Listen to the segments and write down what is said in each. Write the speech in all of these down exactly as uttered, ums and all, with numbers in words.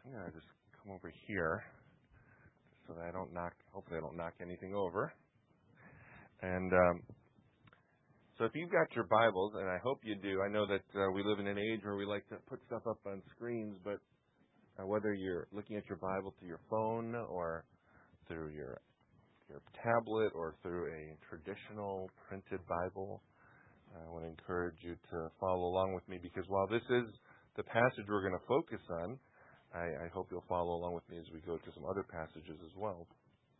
I'm going to just come over here so that I don't knock, hopefully I don't knock anything over. And um, so if you've got your Bibles, and I hope you do, I know that uh, we live in an age where we like to put stuff up on screens, but uh, whether you're looking at your Bible through your phone or through your your tablet or through a traditional printed Bible, I want to encourage you to follow along with me, because while this is the passage we're going to focus on, I, I hope you'll follow along with me as we go to some other passages as well.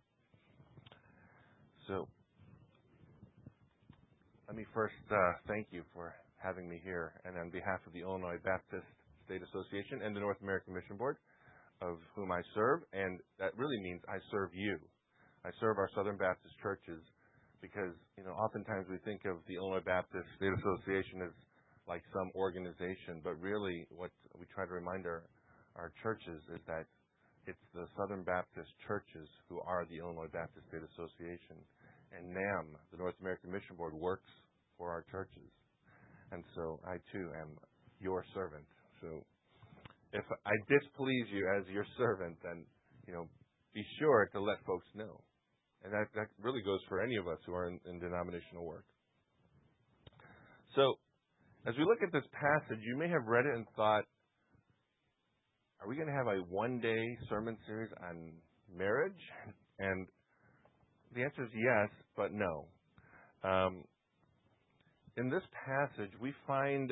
So, let me first uh, thank you for having me here, and on behalf of the Illinois Baptist State Association and the North American Mission Board, of whom I serve, and that really means I serve you. I serve our Southern Baptist churches because, you know, oftentimes we think of the Illinois Baptist State Association as like some organization, but really what we try to remind our, our churches is that it's the Southern Baptist churches who are the Illinois Baptist State Association. And NAM, the North American Mission Board, works for our churches. And so I, too, am your servant. So if I displease you as your servant, then, you know, be sure to let folks know. And that, that really goes for any of us who are in, in denominational work. So, as we look at this passage, you may have read it and thought, are we going to have a one-day sermon series on marriage? And the answer is yes, but no. Um, in this passage, we find,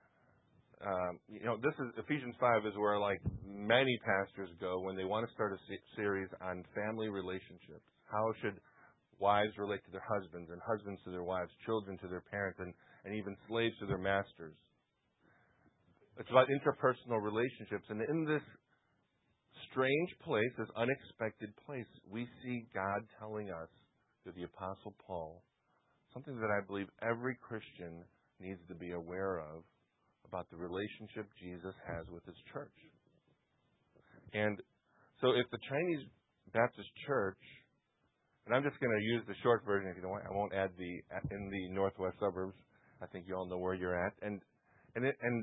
um, you know, this is Ephesians five is where like many pastors go when they want to start a se- series on family relationships. How should wives relate to their husbands, and husbands to their wives, children to their parents, and, and even slaves to their masters? It's about interpersonal relationships. And in this strange place, this unexpected place, we see God telling us through the Apostle Paul something that I believe every Christian needs to be aware of about the relationship Jesus has with His church. And so if the Chinese Baptist Church, and I'm just going to use the short version if you don't want, I won't add the in the northwest suburbs. I think you all know where you're at. And and it, and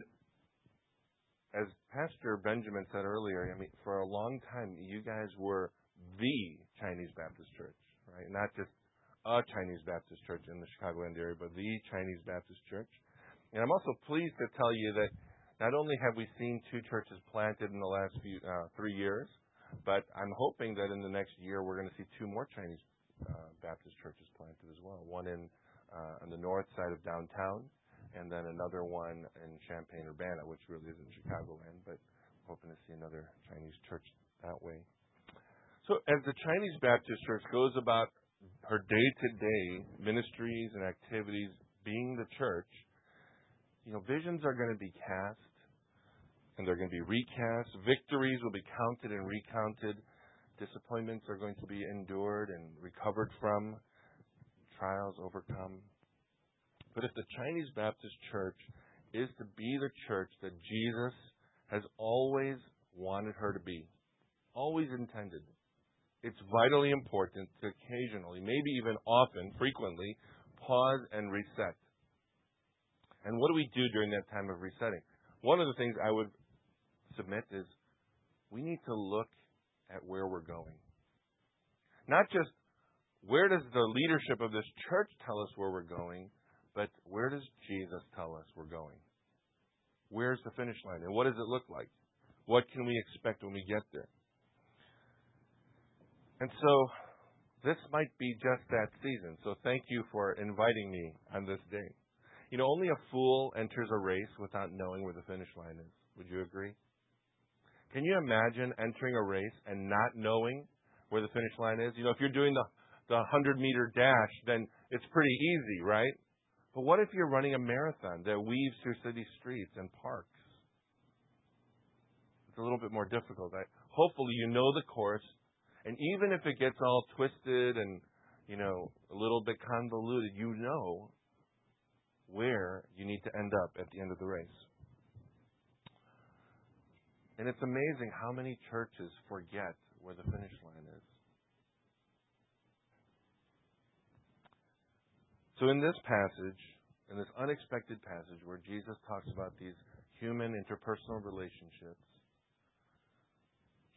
as Pastor Benjamin said earlier, I mean, for a long time, you guys were the Chinese Baptist Church, right? Not just a Chinese Baptist Church in the Chicagoland area, but the Chinese Baptist Church. And I'm also pleased to tell you that not only have we seen two churches planted in the last few uh, three years, but I'm hoping that in the next year we're going to see two more Chinese uh, Baptist churches planted as well. One in uh, on the north side of downtown, and then another one in Champaign-Urbana, which really isn't Chicagoland, but hoping to see another Chinese church that way. So as the Chinese Baptist Church goes about her day-to-day ministries and activities being the church, you know, visions are going to be cast, and they're going to be recast. Victories will be counted and recounted. Disappointments are going to be endured and recovered from. Trials overcome. But if the Chinese Baptist Church is to be the church that Jesus has always wanted her to be, always intended, it's vitally important to occasionally, maybe even often, frequently, pause and reset. And what do we do during that time of resetting? One of the things I would submit is we need to look at where we're going. Not just where does the leadership of this church tell us where we're going, but where does Jesus tell us we're going? Where's the finish line? And what does it look like? What can we expect when we get there? And so this might be just that season. So thank you for inviting me on this day. You know, only a fool enters a race without knowing where the finish line is. Would you agree? Can you imagine entering a race and not knowing where the finish line is? You know, if you're doing the the hundred-meter dash, then it's pretty easy, right? But what if you're running a marathon that weaves through city streets and parks? It's a little bit more difficult. I, hopefully you know the course, and even if it gets all twisted and, you know, a little bit convoluted, you know where you need to end up at the end of the race. And it's amazing how many churches forget where the finish line is. So in this passage, in this unexpected passage where Jesus talks about these human interpersonal relationships,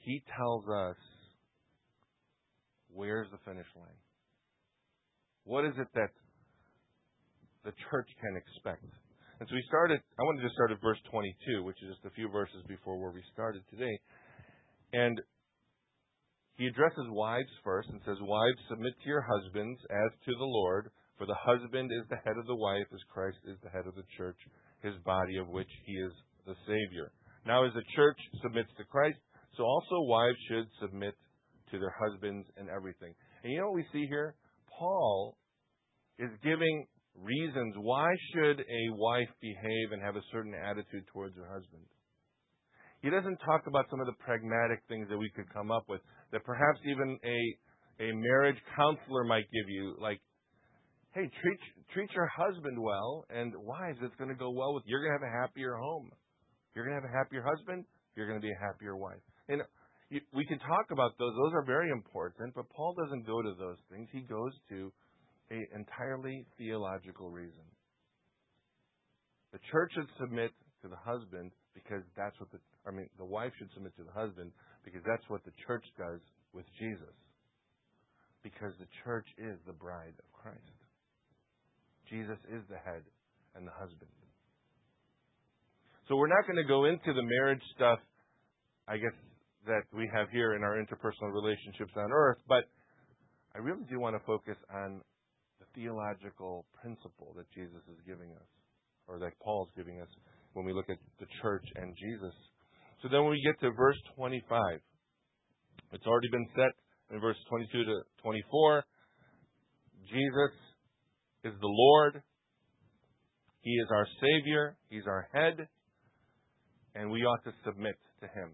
He tells us where's the finish line. What is it that the church can expect? And so we started, I wanted to start at verse twenty-two, which is just a few verses before where we started today. And he addresses wives first and says, "Wives, submit to your husbands as to the Lord, for the husband is the head of the wife, as Christ is the head of the church, his body, of which he is the Savior. Now as the church submits to Christ, so also wives should submit to their husbands in everything." And you know what we see here? Paul is giving reasons why should a wife behave and have a certain attitude towards her husband. He doesn't talk about some of the pragmatic things that we could come up with, that perhaps even a a marriage counselor might give you, like, hey, treat treat your husband well, and wives, it's going to go well with you. You're going to have a happier home. You're going to have a happier husband. You're going to be a happier wife. And you, we can talk about those. Those are very important, but Paul doesn't go to those things. He goes to an entirely theological reason. The church should submit to the husband because that's what the, I mean, the wife should submit to the husband because that's what the church does with Jesus. Because the church is the bride of Christ. Jesus is the head and the husband. So we're not going to go into the marriage stuff, I guess, that we have here in our interpersonal relationships on earth, but I really do want to focus on the theological principle that Jesus is giving us, or that Paul's giving us when we look at the church and Jesus. So then when we get to verse twenty-five, it's already been set in verse twenty-two to twenty-four. Jesus is the Lord. He is our Savior. He's our head. And we ought to submit to Him.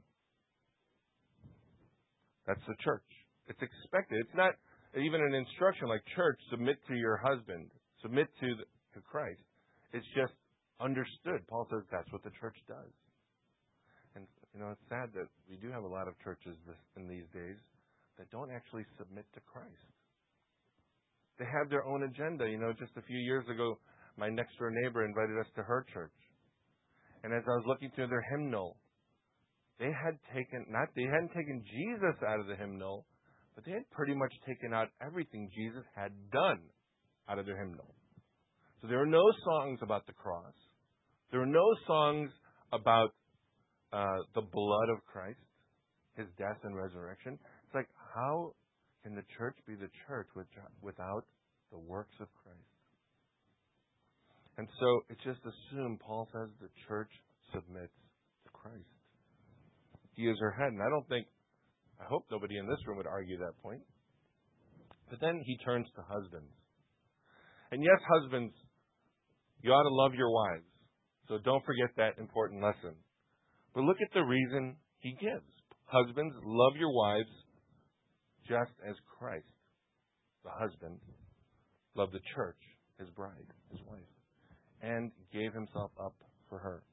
That's the church. It's expected. It's not even an instruction like, church, submit to your husband. Submit to, the, to Christ. It's just understood. Paul says that's what the church does. And, you know, it's sad that we do have a lot of churches this, in these days that don't actually submit to Christ. They have their own agenda. You know, just a few years ago, my next-door neighbor invited us to her church. And as I was looking through their hymnal, they had taken, not, they hadn't taken Jesus out of the hymnal, but they had pretty much taken out everything Jesus had done out of their hymnal. So there are no songs about the cross. There are no songs about uh, the blood of Christ, His death and resurrection. It's like, how can the church be the church without the works of Christ? And so it's just assumed, Paul says, the church submits to Christ. He is her head. And I don't think, I hope nobody in this room would argue that point. But then he turns to husbands. And yes, husbands, you ought to love your wives. So don't forget that important lesson. But look at the reason he gives. Husbands, love your wives just as Christ, the husband, loved the church, his bride, his wife, and gave himself up for her.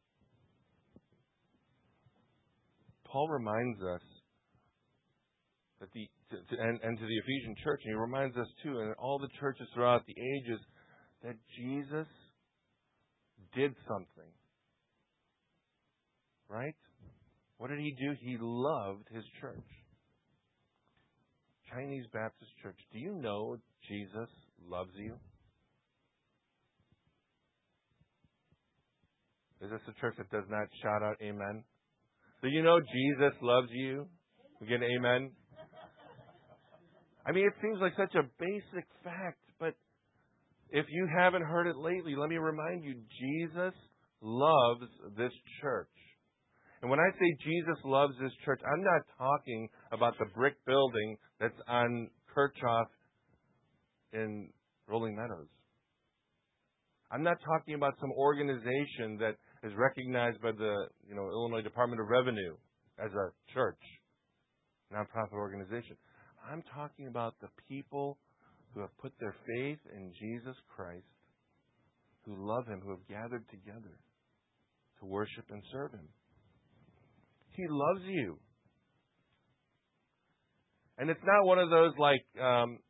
Paul reminds us that the to, to, and, and to the Ephesian church, and he reminds us too, and all the churches throughout the ages, that Jesus did something. Right? What did he do? He loved his church. Chinese Baptist Church, do you know Jesus loves you? Is this a church that does not shout out amen? Do you know Jesus loves you? Again, amen? I mean, it seems like such a basic fact, but if you haven't heard it lately, let me remind you, Jesus loves this church. And when I say Jesus loves this church, I'm not talking about the brick building that's on Kirchhoff in Rolling Meadows. I'm not talking about some organization that is recognized by the you know Illinois Department of Revenue as a church, nonprofit organization. I'm talking about the people who have put their faith in Jesus Christ, who love Him, who have gathered together to worship and serve Him. He loves you. And it's not one of those like, um,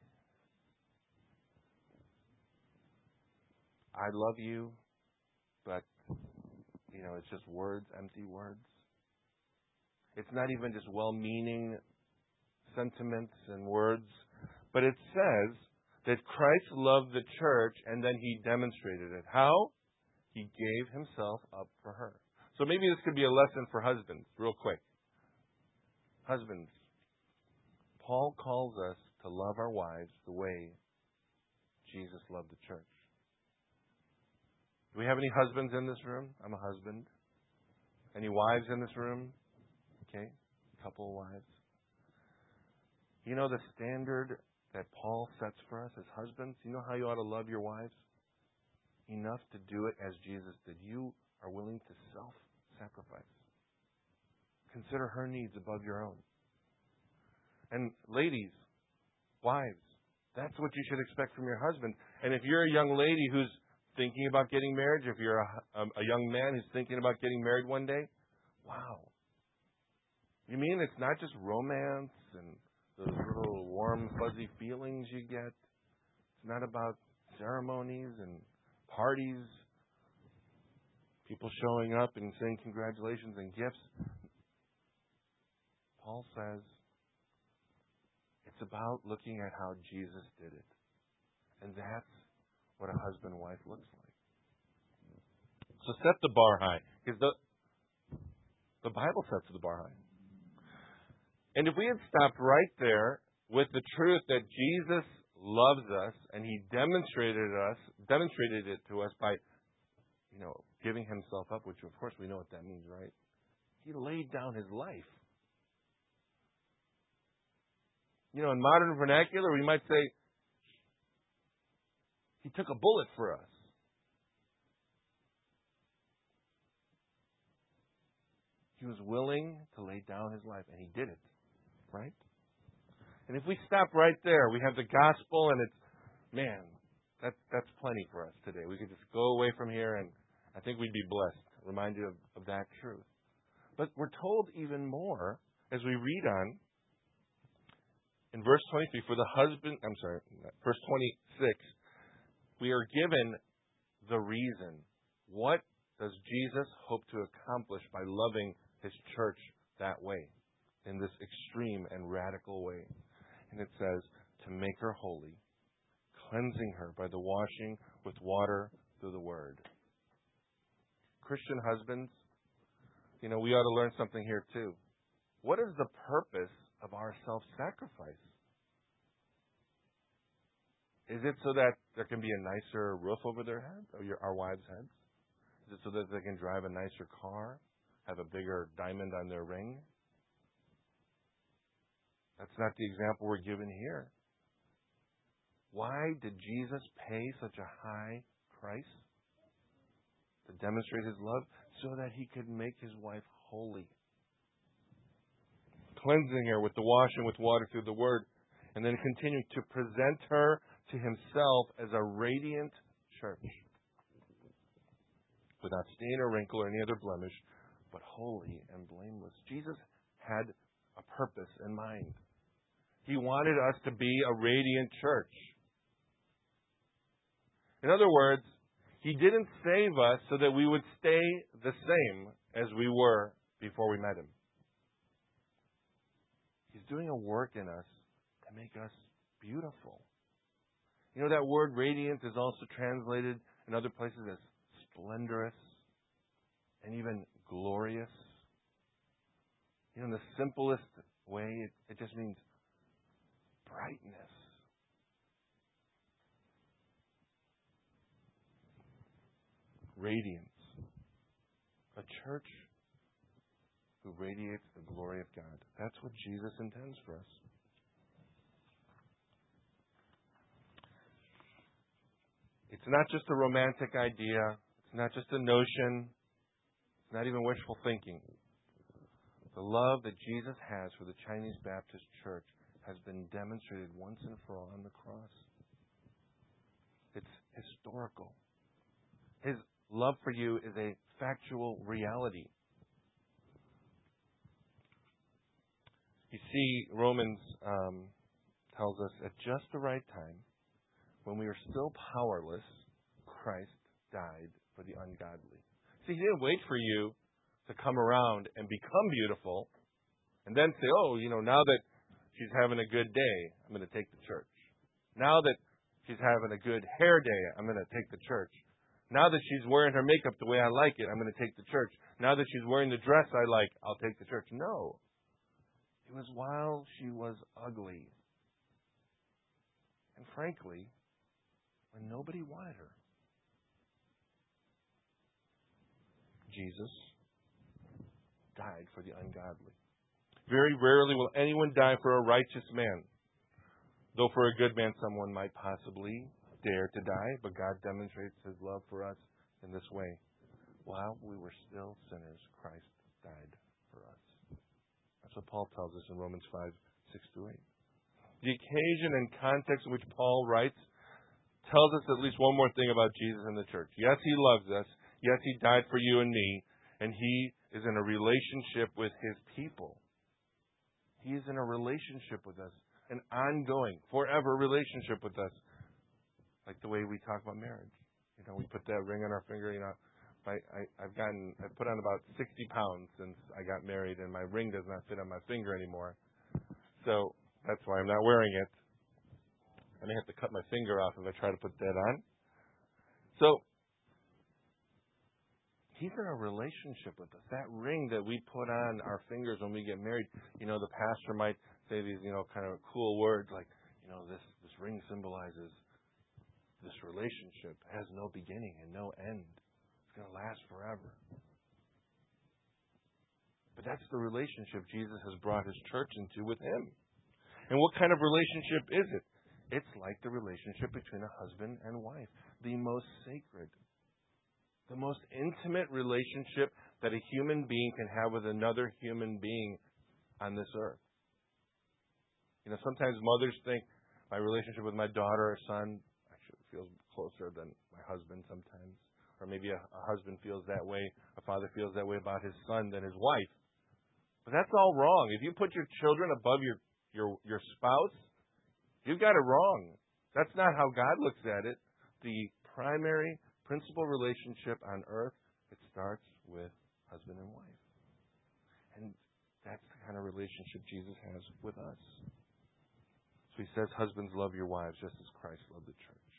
I love you, but, you know, it's just words, empty words. It's not even just well-meaning sentiments and words, but it says that Christ loved the church and then he demonstrated it. How? He gave himself up for her. So maybe this could be a lesson for husbands, real quick. Husbands, Paul calls us to love our wives the way Jesus loved the church. Do we have any husbands in this room? I'm a husband. Any wives in this room? Okay, a couple of wives. You know the standard that Paul sets for us as husbands? You know how you ought to love your wives? Enough to do it as Jesus did. You are willing to self-sacrifice. Consider her needs above your own. And ladies, wives, that's what you should expect from your husband. And if you're a young lady who's thinking about getting married, if you're a, a young man who's thinking about getting married one day, wow. You mean it's not just romance and those little warm, fuzzy feelings you get? It's not about ceremonies and parties, people showing up and saying congratulations and gifts. Paul says it's about looking at how Jesus did it. And that's what a husband and wife looks like. So set the bar high. Because the, the Bible sets the bar high. And if we had stopped right there with the truth that Jesus loves us and he demonstrated us, demonstrated it to us by, you know, giving himself up, which of course we know what that means, right? He laid down his life. You know, in modern vernacular, we might say, he took a bullet for us. He was willing to lay down his life, and he did it, right? And if we stop right there, we have the gospel, and it's, man, that, that's plenty for us today. We could just go away from here, and I think we'd be blessed, reminded of, of that truth. But we're told even more as we read on in verse twenty-three, for the husband, I'm sorry, verse twenty-six, we are given the reason. What does Jesus hope to accomplish by loving his church that way, in this extreme and radical way? And it says, to make her holy, cleansing her by the washing with water through the word. Christian husbands, you know, we ought to learn something here too. What is the purpose of our self-sacrifice? Is it so that there can be a nicer roof over their head, or your, our wives' heads? Is it so that they can drive a nicer car, have a bigger diamond on their ring? That's not the example we're given here. Why did Jesus pay such a high price? To demonstrate his love, so that he could make his wife holy. Cleansing her with the washing with water through the word, and then continuing to present her to himself as a radiant church, without stain or wrinkle or any other blemish, but holy and blameless. Jesus had a purpose in mind. He wanted us to be a radiant church. In other words, he didn't save us so that we would stay the same as we were before we met him. He's doing a work in us to make us beautiful. You know, that word radiant is also translated in other places as splendorous and even glorious. You know, in the simplest way, it, it just means brightness. Radiance. A church who radiates the glory of God. That's what Jesus intends for us. It's not just a romantic idea. It's not just a notion. It's not even wishful thinking. The love that Jesus has for the Chinese Baptist Church has been demonstrated once and for all on the cross. It's historical. His love for you is a factual reality. You see, Romans um, tells us at just the right time, when we were still powerless, Christ died for the ungodly. See, he didn't wait for you to come around and become beautiful. And then say, oh, you know, now that she's having a good day, I'm going to take the church. Now that she's having a good hair day, I'm going to take the church. Now that she's wearing her makeup the way I like it, I'm going to take the church. Now that she's wearing the dress I like, I'll take the church. No. It was while she was ugly. And frankly, when nobody wanted her. Jesus died for the ungodly. Very rarely will anyone die for a righteous man. Though for a good man, someone might possibly dare to die, but God demonstrates His love for us in this way. While we were still sinners, Christ died for us. That's what Paul tells us in Romans five, six through eight. The occasion and context in which Paul writes tells us at least one more thing about Jesus and the church. Yes, He loves us. Yes, He died for you and me. And He is in a relationship with His people. He is in a relationship with us. An ongoing, forever relationship with us. Like the way we talk about marriage. You know, we put that ring on our finger. You know, I, I, I've gotten, I've put on about sixty pounds since I got married, and my ring does not fit on my finger anymore. So that's why I'm not wearing it. I may have to cut my finger off if I try to put that on. So He's in a relationship with us. That ring that we put on our fingers when we get married, you know, the pastor might say these, you know, kind of cool words like, you know, this, this ring symbolizes this relationship has no beginning and no end. It's going to last forever. But that's the relationship Jesus has brought His church into with Him. And what kind of relationship is it? It's like the relationship between a husband and wife. The most sacred. The most intimate relationship that a human being can have with another human being on this earth. You know, sometimes mothers think my relationship with my daughter or son actually feels closer than my husband sometimes. Or maybe a, a husband feels that way, a father feels that way about his son than his wife. But that's all wrong. If you put your children above your, your, your spouse, you've got it wrong. That's not how God looks at it. The primary principal relationship on earth, it starts with husband and wife. And that's the kind of relationship Jesus has with us. So He says, husbands, love your wives just as Christ loved the church.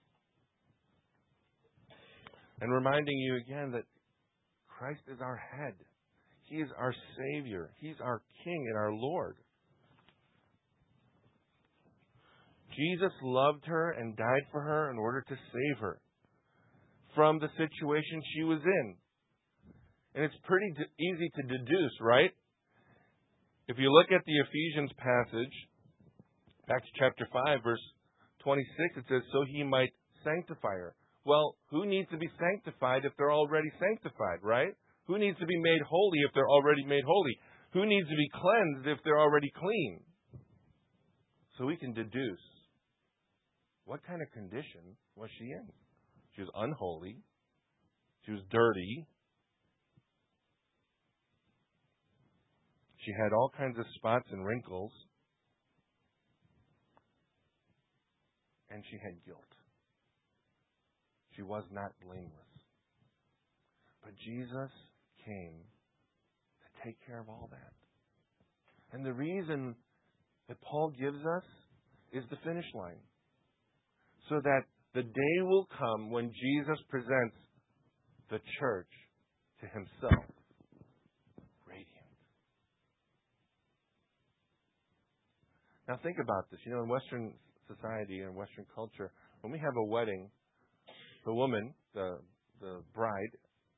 And reminding you again that Christ is our head. He is our Savior. He's our King and our Lord. Jesus loved her and died for her in order to save her from the situation she was in. And it's pretty d- easy to deduce, right? If you look at the Ephesians passage, back to chapter five, verse twenty-six, it says, so He might sanctify her. Well, who needs to be sanctified if they're already sanctified, right? Who needs to be made holy if they're already made holy? Who needs to be cleansed if they're already clean? So we can deduce, what kind of condition was she in? She was unholy. She was dirty. She had all kinds of spots and wrinkles. And she had guilt. She was not blameless. But Jesus came to take care of all that. And the reason that Paul gives us is the finish line. So that the day will come when Jesus presents the church to Himself, radiant. Now think about this. You know, in Western society and Western culture, when we have a wedding, the woman, the the bride,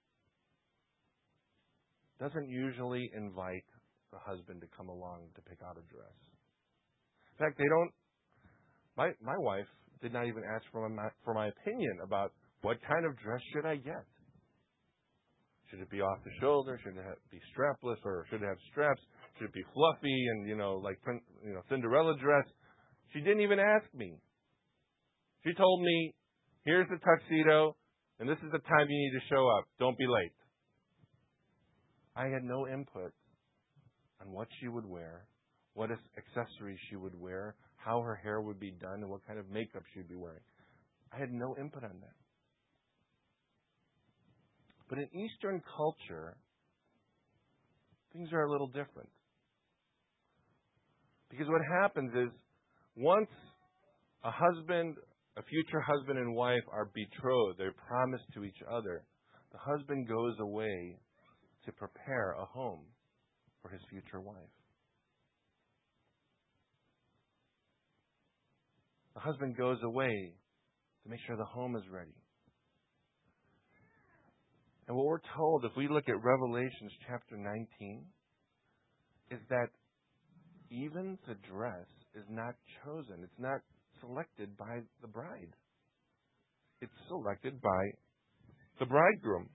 doesn't usually invite the husband to come along to pick out a dress. In fact, they don't. My my wife did not even ask for my for my opinion about what kind of dress should I get. Should it be off the shoulder? Should it be strapless, or should it have straps? Should it be fluffy and you know like you know Cinderella dress? She didn't even ask me. She told me, "Here's the tuxedo, and this is the time you need to show up. Don't be late." I had no input on what she would wear, what accessories she would wear, how her hair would be done, and what kind of makeup she would be wearing. I had no input on that. But in Eastern culture, things are a little different. Because what happens is, once a husband, a future husband and wife are betrothed, they're promised to each other, the husband goes away to prepare a home for his future wife. The husband goes away to make sure the home is ready. And what we're told, if we look at Revelations chapter nineteen, is that even the dress is not chosen. It's not selected by the bride. It's selected by the bridegroom.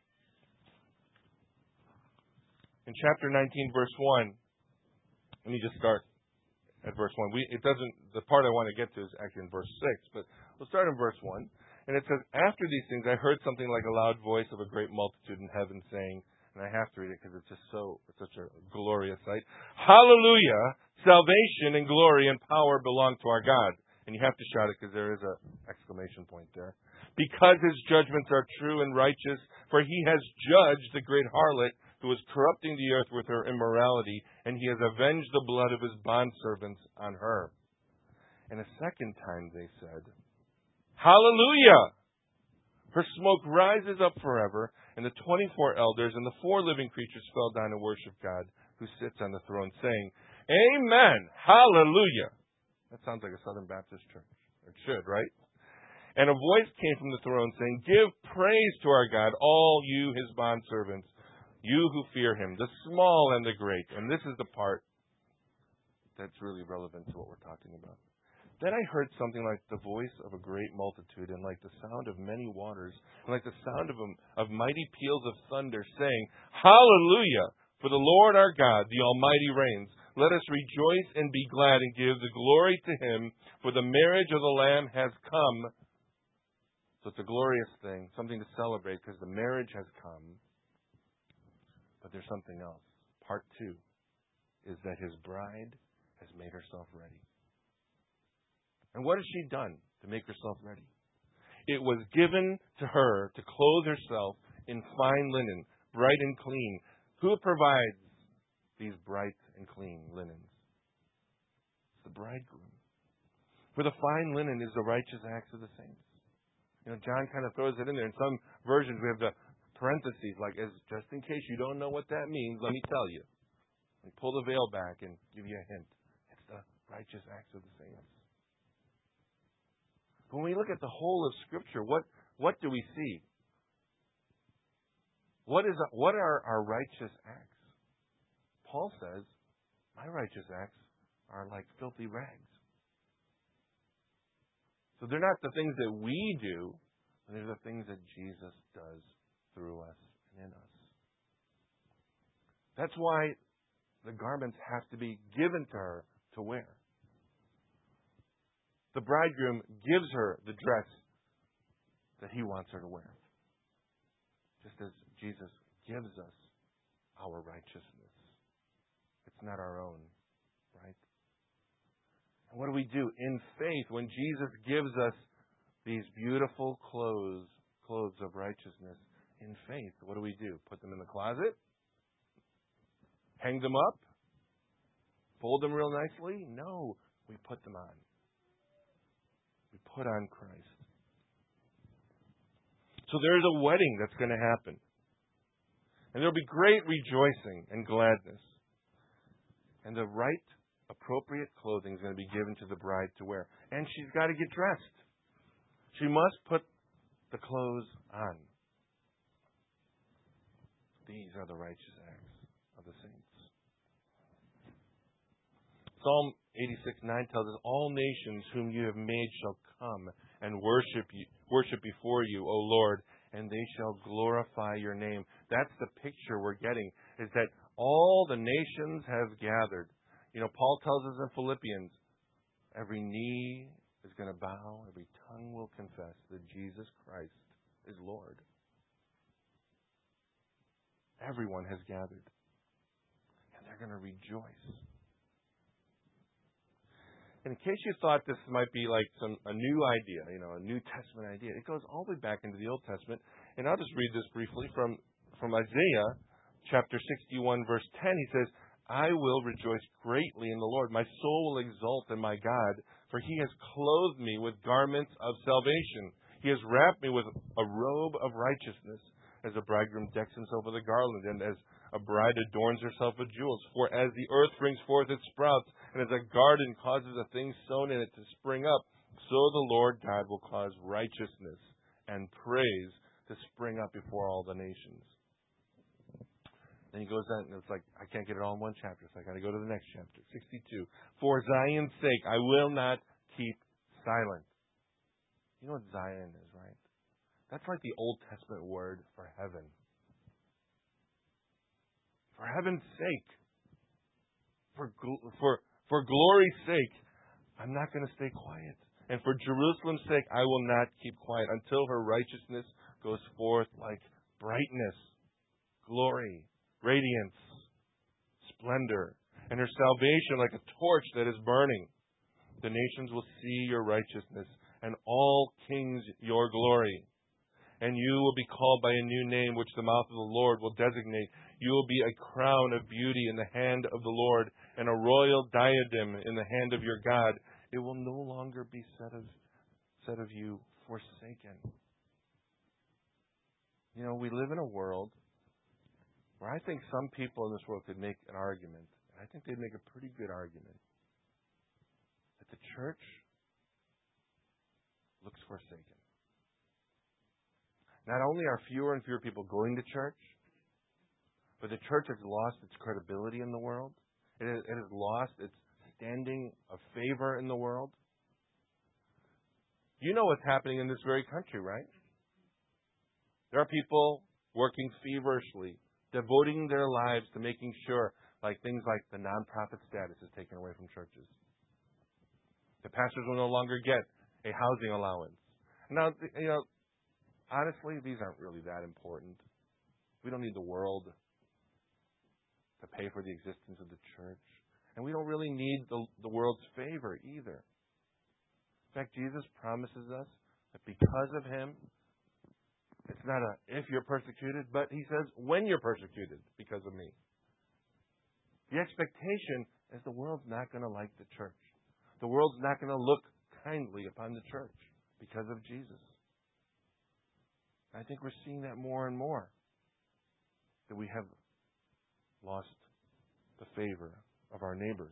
In chapter nineteen, verse one, let me just start at verse one. We, it doesn't, the part I want to get to is actually in verse six, but we'll start in verse one. And it says, after these things, I heard something like a loud voice of a great multitude in heaven saying, and I have to read it because it's just so, it's such a glorious sight. Hallelujah! Salvation and glory and power belong to our God. And you have to shout it because there is an exclamation point there. Because his judgments are true and righteous, for he has judged the great harlot who was corrupting the earth with her immorality, and he has avenged the blood of his bondservants on her. And a second time they said, Hallelujah! Her smoke rises up forever, and the twenty-four elders and the four living creatures fell down and worshiped God, who sits on the throne, saying, Amen! Hallelujah! That sounds like a Southern Baptist church. It should, right? And a voice came from the throne saying, Give praise to our God, all you his bondservants, you who fear him, the small and the great. And this is the part that's really relevant to what we're talking about. Then I heard something like the voice of a great multitude, and like the sound of many waters, and like the sound of, a, of mighty peals of thunder, saying, Hallelujah! For the Lord our God, the Almighty reigns. Let us rejoice and be glad and give the glory to him, for the marriage of the Lamb has come. So it's a glorious thing, something to celebrate, because the marriage has come. But there's something else. Part two is that his bride has made herself ready. And what has she done to make herself ready? It was given to her to clothe herself in fine linen, bright and clean. Who provides these bright and clean linens? It's the bridegroom. For the fine linen is the righteous acts of the saints. You know, John kind of throws it in there. In some versions, we have the parentheses, like, as just in case you don't know what that means, let me tell you. We pull the veil back and give you a hint. It's the righteous acts of the saints. When we look at the whole of Scripture, what, what do we see? What is what are our righteous acts? Paul says, my righteous acts are like filthy rags. So they're not the things that we do, but they're the things that Jesus does through us and in us. That's why the garments have to be given to her to wear. The bridegroom gives her the dress that he wants her to wear. Just as Jesus gives us our righteousness. It's not our own, right? And what do we do? In faith, when Jesus gives us these beautiful clothes, clothes of righteousness, in faith, what do we do? Put them in the closet? Hang them up? Fold them real nicely? No, we put them on. We put on Christ. So there's a wedding that's going to happen. And there'll be great rejoicing and gladness. And the right, appropriate clothing is going to be given to the bride to wear. And she's got to get dressed. She must put the clothes on. These are the righteous acts of the saints. Psalm eighty-six nine tells us, all nations whom you have made shall come and worship you, worship before you, O Lord, and they shall glorify your name. That's the picture we're getting, is that all the nations have gathered. You know, Paul tells us in Philippians, every knee is going to bow, every tongue will confess that Jesus Christ is Lord. Everyone has gathered. And they're going to rejoice. And in case you thought this might be like some a new idea, you know, a New Testament idea, it goes all the way back into the Old Testament. And I'll just read this briefly from, from Isaiah chapter sixty-one, verse ten. He says, I will rejoice greatly in the Lord. My soul will exult in my God, for he has clothed me with garments of salvation. He has wrapped me with a robe of righteousness, as a bridegroom decks himself with a garland, and as a bride adorns herself with jewels. For as the earth brings forth its sprouts, and as a garden causes a thing sown in it to spring up, so the Lord God will cause righteousness and praise to spring up before all the nations. Then he goes on, and it's like, I can't get it all in one chapter, so I got to go to the next chapter, sixty-two. For Zion's sake, I will not keep silent. You know what Zion is, right? That's like the Old Testament word for heaven. For heaven's sake, for for for glory's sake, I'm not going to stay quiet. And for Jerusalem's sake, I will not keep quiet until her righteousness goes forth like brightness, glory, radiance, splendor, and her salvation like a torch that is burning. The nations will see your righteousness, and all kings your glory. And you will be called by a new name which the mouth of the Lord will designate. You will be a crown of beauty in the hand of the Lord, and a royal diadem in the hand of your God. It will no longer be said of, said of you, forsaken. You know, we live in a world where I think some people in this world could make an argument, and I think they'd make a pretty good argument, that the church looks forsaken. Not only are fewer and fewer people going to church, but the church has lost its credibility in the world. It has, it has lost its standing of favor in the world. You know what's happening in this very country, right? There are people working feverishly, devoting their lives to making sure, like things like the nonprofit status is taken away from churches. The pastors will no longer get a housing allowance. Now, you know, honestly, these aren't really that important. We don't need the world to pay for the existence of the church. And we don't really need the, the world's favor either. In fact, Jesus promises us that because of Him, it's not a if you're persecuted, but He says when you're persecuted because of me. The expectation is the world's not going to like the church. The world's not going to look kindly upon the church because of Jesus. I think we're seeing that more and more, that we have lost the favor of our neighbors.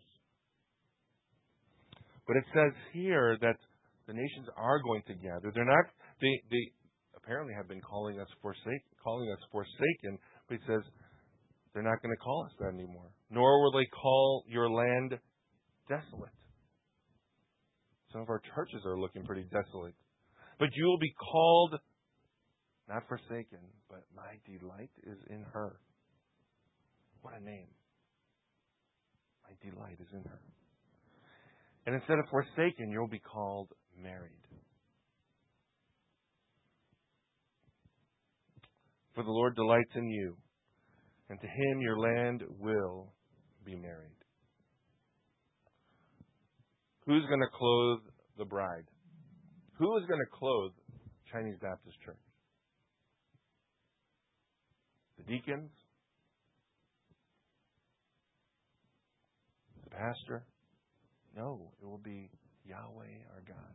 But it says here that the nations are going to gather. They're not. They they apparently have been calling us forsake, calling us forsaken. But he says they're not going to call us that anymore. Nor will they call your land desolate. Some of our churches are looking pretty desolate. But you will be called not forsaken, but my delight is in her. What a name. My delight is in her. And instead of forsaken, you'll be called married. For the Lord delights in you, and to Him your land will be married. Who's going to clothe the bride? Who is going to clothe Chinese Baptist Church? The deacons? The pastor? No, it will be Yahweh our God.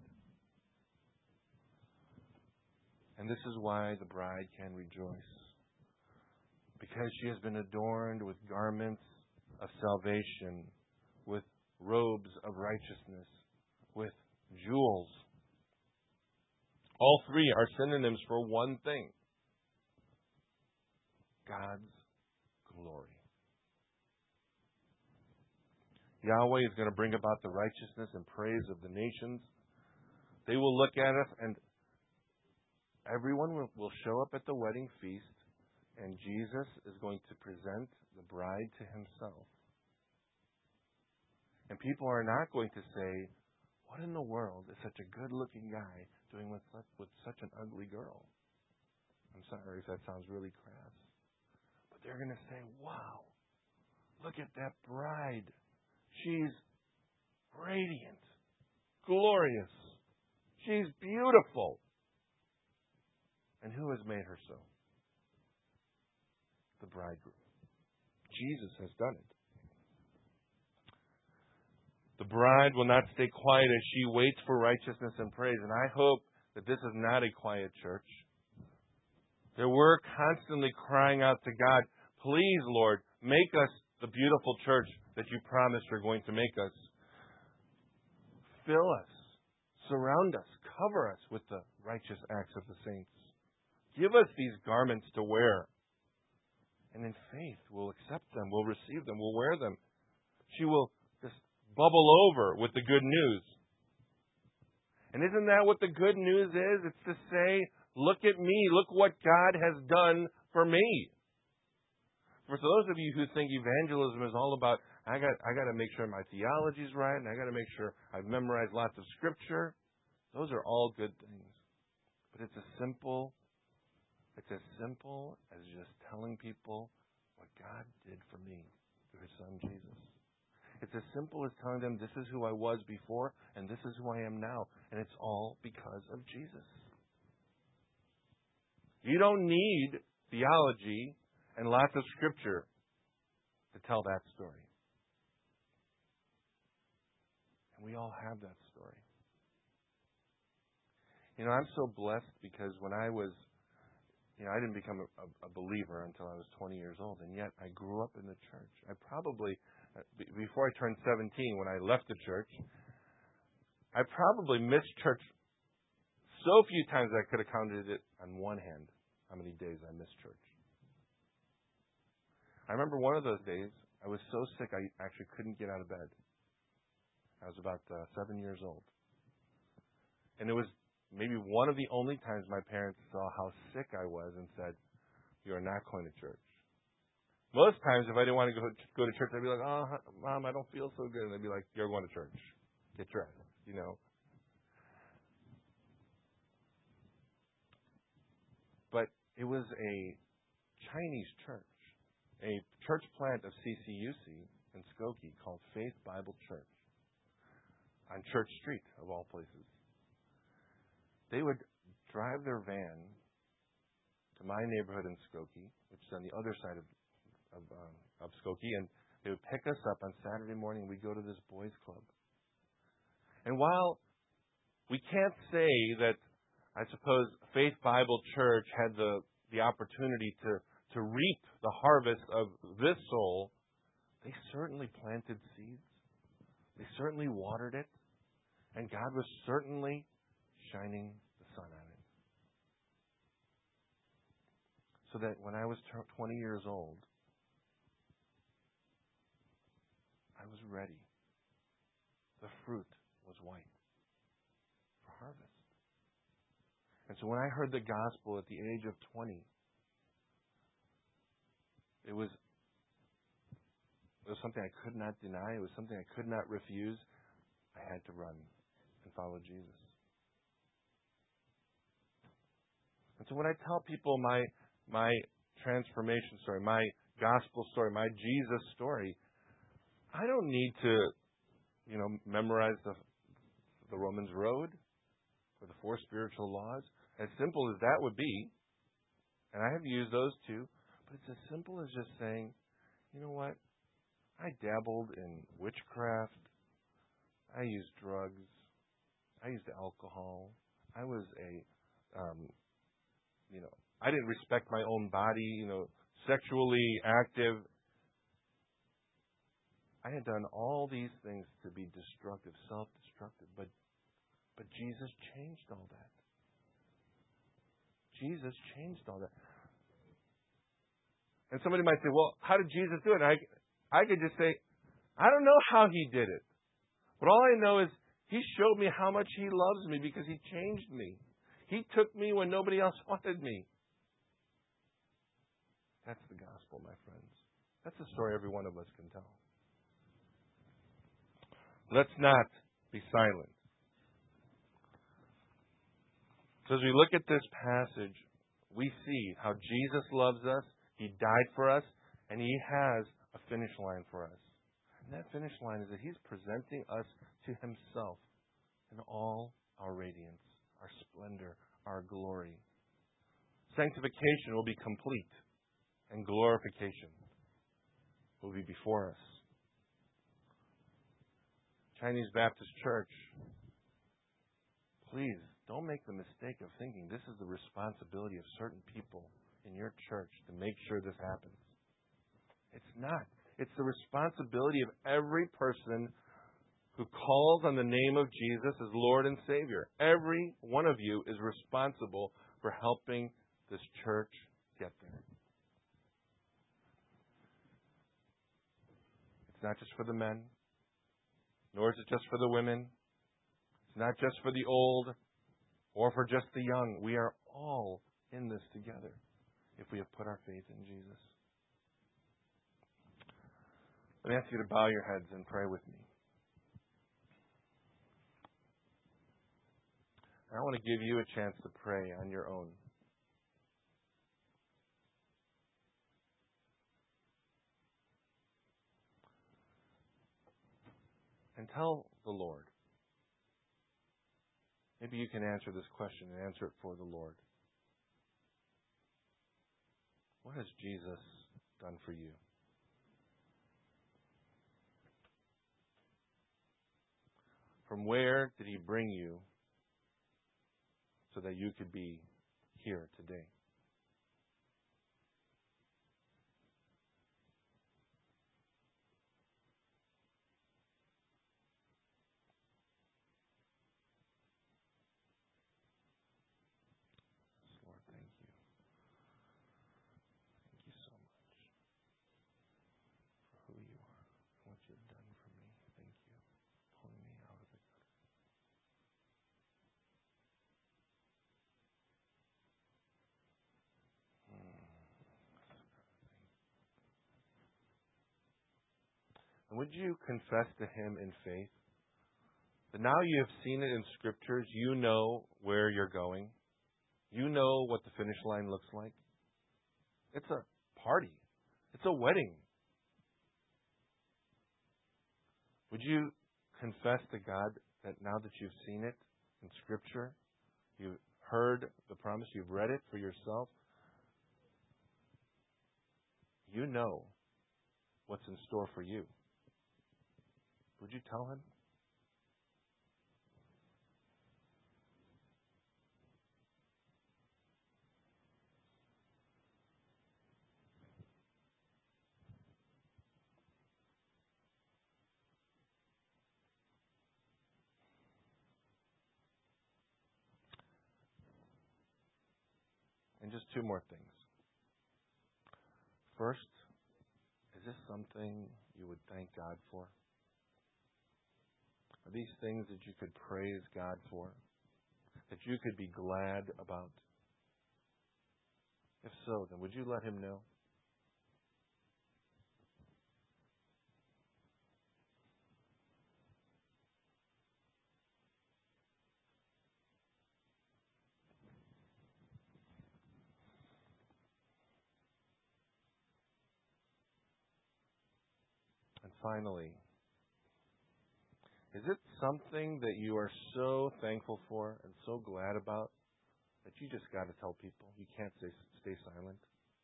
And this is why the bride can rejoice. Because she has been adorned with garments of salvation, with robes of righteousness, with jewels. All three are synonyms for one thing: God's glory. Yahweh is going to bring about the righteousness and praise of the nations. They will look at us, and everyone will, will show up at the wedding feast, and Jesus is going to present the bride to Himself. And people are not going to say, what in the world is such a good-looking guy doing with such, with such an ugly girl? I'm sorry if that sounds really crass. But they're going to say, wow, look at that bride. She's radiant, glorious. She's beautiful. And who has made her so? The bridegroom. Jesus has done it. bride will not stay quiet as she waits for righteousness and praise. And I hope that this is not a quiet church. That we're constantly crying out to God, please, Lord, make us the beautiful church that you promised you're going to make us. Fill us, surround us, cover us with the righteous acts of the saints. Give us these garments to wear. And in faith, we'll accept them, we'll receive them, we'll wear them. She will just bubble over with the good news. And isn't that what the good news is? It's to say, look at me, look what God has done for me. For those of you who think evangelism is all about, I got I got to make sure my theology's right, and I got to make sure I've memorized lots of scripture, those are all good things. But it's as simple, it's as simple as just telling people what God did for me through His Son Jesus. It's as simple as telling them this is who I was before and this is who I am now. And it's all because of Jesus. You don't need theology and lots of scripture to tell that story. And we all have that story. You know, I'm so blessed because when I was, you know, I didn't become a, a believer until I was twenty years old. And yet I grew up in the church. I probably... Before I turned seventeen, when I left the church, I probably missed church so few times I could have counted it on one hand how many days I missed church. I remember one of those days, I was so sick I actually couldn't get out of bed. I was about uh, seven years old. And it was maybe one of the only times my parents saw how sick I was and said, "You are not going to church." Most times, if I didn't want to go, go to church, I'd be like, "Oh, Mom, I don't feel so good." And they'd be like, "You're going to church. Get dressed," you know. But it was a Chinese church, a church plant of C C U C in Skokie called Faith Bible Church on Church Street, of all places. They would drive their van to my neighborhood in Skokie, which is on the other side of Of, um, of Skokie, and they would pick us up on Saturday morning. We'd go to this boys' club. And while we can't say that, I suppose, Faith Bible Church had the, the opportunity to, to reap the harvest of this soul, they certainly planted seeds. They certainly watered it. And God was certainly shining the sun on it. So that when I was twenty years old, I was ready. The fruit was white for harvest. And so when I heard the gospel at the age of twenty, it was, it was something I could not deny. It was something I could not refuse. I had to run and follow Jesus. And so when I tell people my my transformation story, my gospel story, my Jesus story, I don't need to, you know, memorize the the Romans Road or the four spiritual laws. As simple as that would be, and I have used those too, but it's as simple as just saying, you know what? I dabbled in witchcraft. I used drugs. I used alcohol. I was a, um, you know, I didn't respect my own body, you know, sexually active. I had done all these things to be destructive, self-destructive, but but Jesus changed all that. Jesus changed all that. And somebody might say, well, how did Jesus do it? And I, I could just say, I don't know how He did it. But all I know is He showed me how much He loves me because He changed me. He took me when nobody else wanted me. That's the gospel, my friends. That's a story every one of us can tell. Let's not be silent. So as we look at this passage, we see how Jesus loves us, He died for us, and He has a finish line for us. And that finish line is that He's presenting us to Himself in all our radiance, our splendor, our glory. Sanctification will be complete, and glorification will be before us. Chinese Baptist Church, please don't make the mistake of thinking this is the responsibility of certain people in your church to make sure this happens. It's not. It's the responsibility of every person who calls on the name of Jesus as Lord and Savior. Every one of you is responsible for helping this church get there. It's not just for the men, nor is it just for the women. It's not just for the old or for just the young. We are all in this together if we have put our faith in Jesus. Let me ask you to bow your heads and pray with me. I want to give you a chance to pray on your own. And tell the Lord. Maybe you can answer this question and answer it for the Lord. What has Jesus done for you? From where did He bring you so that you could be here today? Lord, thank you. Thank you so much for who you are and what you've done for me. Thank you for pulling me out of the gutter. And would you confess to Him in faith that now you have seen it in Scriptures, you know where you're going. You know what the finish line looks like. It's a party. It's a wedding. Would you confess to God that now that you've seen it in Scripture, you've heard the promise, you've read it for yourself, you know what's in store for you? Would you tell Him? And just two more things. First, is this something you would thank God for? Are these things that you could praise God for? That you could be glad about? If so, then would you let Him know? And finally, is it something that you are so thankful for and so glad about that you just got to tell people? You can't stay, stay silent.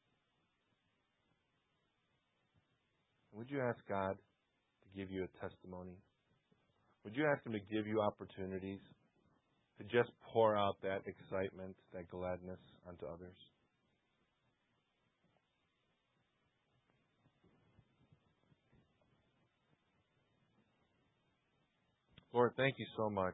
Would you ask God to give you a testimony? Would you ask Him to give you opportunities to just pour out that excitement, that gladness onto others? Lord, thank you so much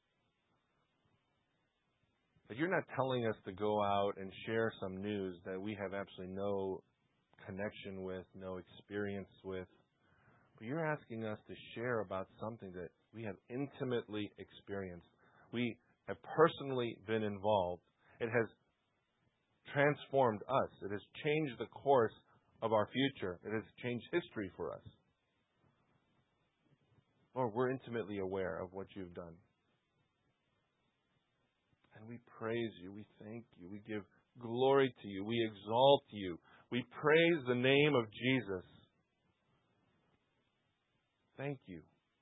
that you're not telling us to go out and share some news that we have absolutely no connection with, no experience with, but you're asking us to share about something that we have intimately experienced. We have personally been involved. It has transformed us. It has changed the course of our future. It has changed history for us. Lord, we're intimately aware of what you've done. And we praise you. We thank you. We give glory to you. We exalt you. We praise the name of Jesus. Thank you.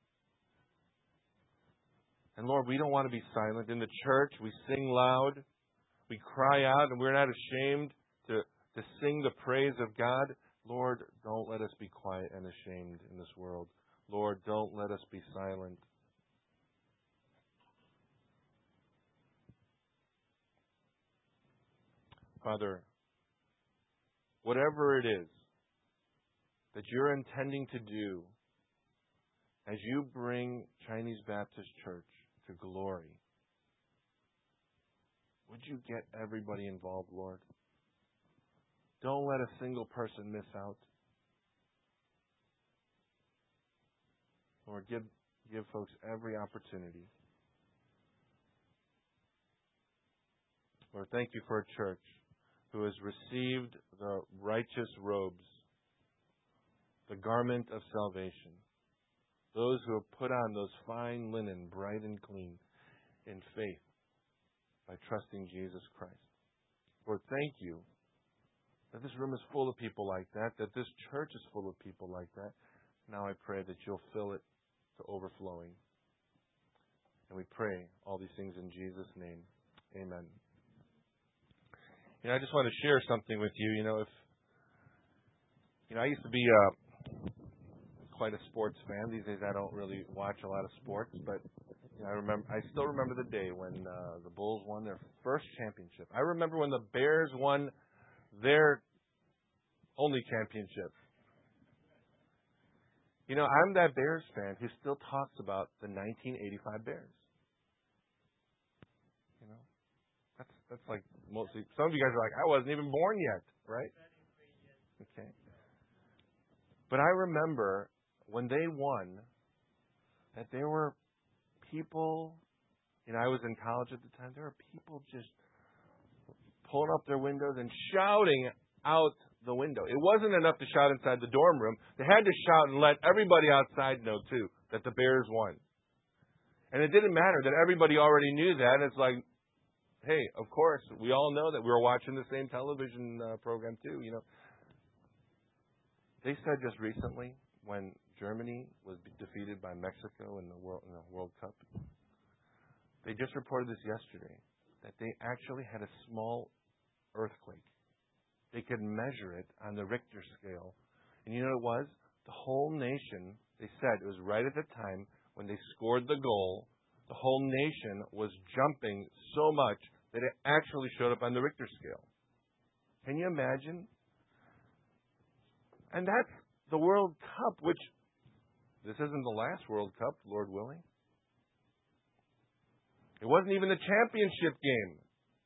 And Lord, we don't want to be silent. In the church, we sing loud. We cry out, and we're not ashamed to, to sing the praise of God. Lord, don't let us be quiet and ashamed in this world. Lord, don't let us be silent. Father, whatever it is that you're intending to do as you bring Chinese Baptist Church to glory, would you get everybody involved, Lord? Don't let a single person miss out. Lord, give, give folks every opportunity. Lord, thank you for a church who has received the righteous robes, the garment of salvation, those who have put on those fine linen, bright and clean, in faith by trusting Jesus Christ. Lord, thank you that this room is full of people like that, that this church is full of people like that. Now I pray that you'll fill it to overflowing. And we pray all these things in Jesus' name. Amen. You know, I just want to share something with you. You know, if you know, I used to be uh, quite a sports fan. These days, I don't really watch a lot of sports, but you know, I remember. I still remember the day when uh, the Bulls won their first championship. I remember when the Bears won their only championship. You know, I'm that Bears fan who still talks about the nineteen eighty-five Bears. You know, that's that's like mostly. Some of you guys are like, I wasn't even born yet, right? Okay. But I remember when they won, that there were people. You know, I was in college at the time. There were people just pulling up their windows and shouting out the window. It wasn't enough to shout inside the dorm room. They had to shout and let everybody outside know, too, that the Bears won. And it didn't matter that everybody already knew that. It's like, hey, of course, we all know that we were watching the same television uh, program, too. You know, they said just recently when Germany was defeated by Mexico in the World, in the World Cup, they just reported this yesterday, that they actually had a small earthquake. They could measure it on the Richter scale. And you know what it was? The whole nation, they said, it was right at the time when they scored the goal, the whole nation was jumping so much that it actually showed up on the Richter scale. Can you imagine? And that's the World Cup, which this isn't the last World Cup, Lord willing. It wasn't even the championship game.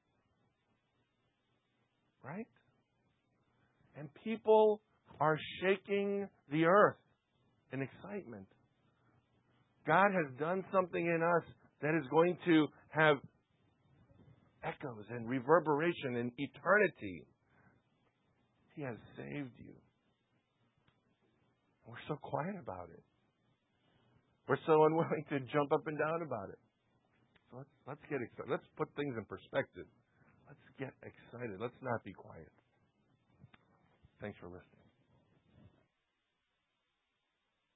Right? And people are shaking the earth in excitement. God has done something in us that is going to have echoes and reverberation in eternity. He has saved you. And we're so quiet about it. We're so unwilling to jump up and down about it. So let's, let's get excited. Let's put things in perspective. Let's get excited. Let's not be quiet. Thanks for listening.